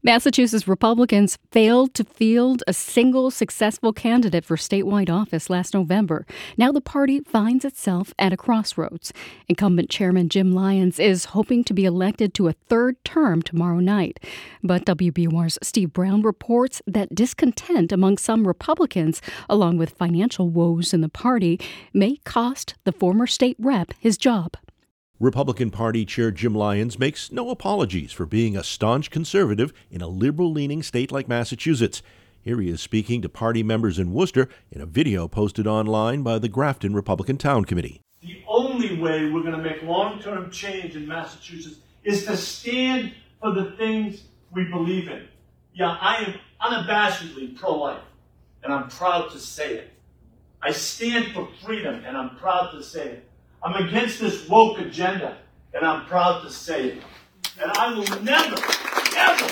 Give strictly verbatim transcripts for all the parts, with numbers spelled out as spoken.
Massachusetts Republicans failed to field a single successful candidate for statewide office last November. Now the party finds itself at a crossroads. Incumbent Chairman Jim Lyons is hoping to be elected to a third term tomorrow night. But W B U R's Steve Brown reports that discontent among some Republicans, along with financial woes in the party, may cost the former state rep his job. Republican Party Chair Jim Lyons makes no apologies for being a staunch conservative in a liberal-leaning state like Massachusetts. Here he is speaking to party members in Worcester in a video posted online by the Grafton Republican Town Committee. The only way we're going to make long-term change in Massachusetts is to stand for the things we believe in. Yeah, I am unabashedly pro-life, and I'm proud to say it. I stand for freedom, and I'm proud to say it. I'm against this woke agenda, and I'm proud to say it. And I will never, ever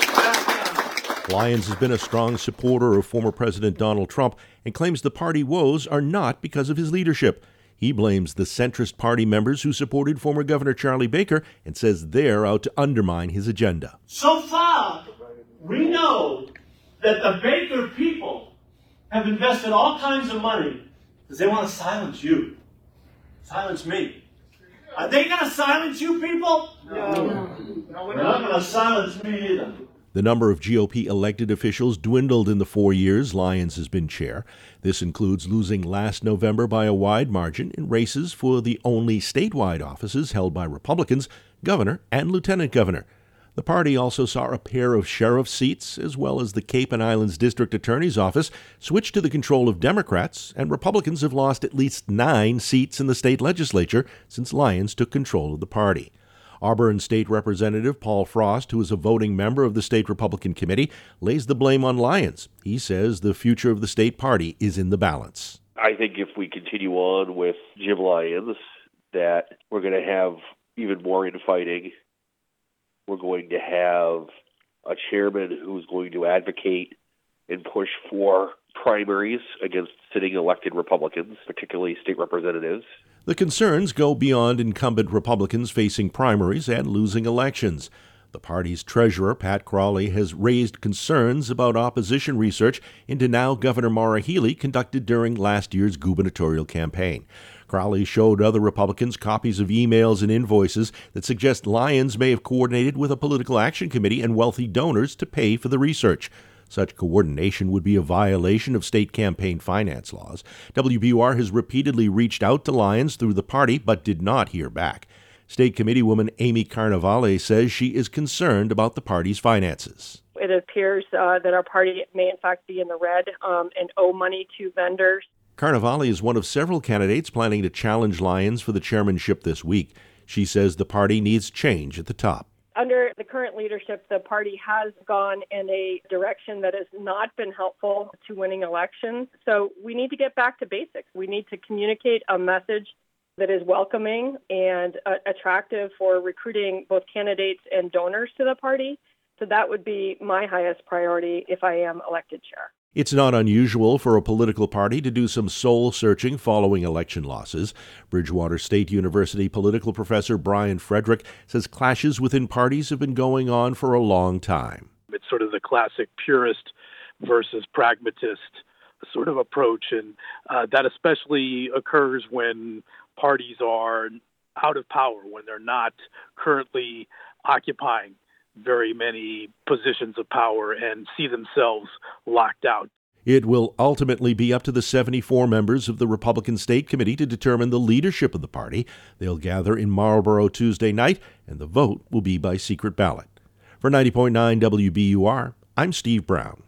back down. Lyons has been a strong supporter of former President Donald Trump and claims the party woes are not because of his leadership. He blames the centrist party members who supported former Governor Charlie Baker and says they're out to undermine his agenda. So far, we know that the Baker people have invested all kinds of money because they want to silence you. Silence me. Are they going to silence you people? No. no. They're not going to silence me either. The number of G O P elected officials dwindled in the four years Lyons has been chair. This includes losing last November by a wide margin in races for the only statewide offices held by Republicans, governor and lieutenant governor. The party also saw a pair of sheriff seats, as well as the Cape and Islands District Attorney's Office, switch to the control of Democrats, and Republicans have lost at least nine seats in the state legislature since Lyons took control of the party. Auburn State Representative Paul Frost, who is a voting member of the State Republican Committee, lays the blame on Lyons. He says the future of the state party is in the balance. I think if we continue on with Jim Lyons, that we're going to have even more infighting. We're going to have a chairman who's going to advocate and push for primaries against sitting elected Republicans, particularly state representatives. The concerns go beyond incumbent Republicans facing primaries and losing elections. The party's treasurer, Pat Crowley, has raised concerns about opposition research into now Governor Maura Healey conducted during last year's gubernatorial campaign. Crowley showed other Republicans copies of emails and invoices that suggest Lyons may have coordinated with a political action committee and wealthy donors to pay for the research. Such coordination would be a violation of state campaign finance laws. W B U R has repeatedly reached out to Lyons through the party but did not hear back. State Committeewoman Amy Carnevale says she is concerned about the party's finances. It appears uh, that our party may in fact be in the red um, and owe money to vendors. Carnevale is one of several candidates planning to challenge Lyons for the chairmanship this week. She says the party needs change at the top. Under the current leadership, the party has gone in a direction that has not been helpful to winning elections. So we need to get back to basics. We need to communicate a message that is welcoming and uh, attractive for recruiting both candidates and donors to the party. So that would be my highest priority if I am elected chair. It's not unusual for a political party to do some soul-searching following election losses. Bridgewater State University political professor Brian Frederick says clashes within parties have been going on for a long time. It's sort of the classic purist versus pragmatist sort of approach, and uh, that especially occurs when parties are out of power, when they're not currently occupying very many positions of power and see themselves locked out. It will ultimately be up to the seventy-four members of the Republican State Committee to determine the leadership of the party. They'll gather in Marlborough Tuesday night, and the vote will be by secret ballot. For ninety point nine W B U R, I'm Steve Brown.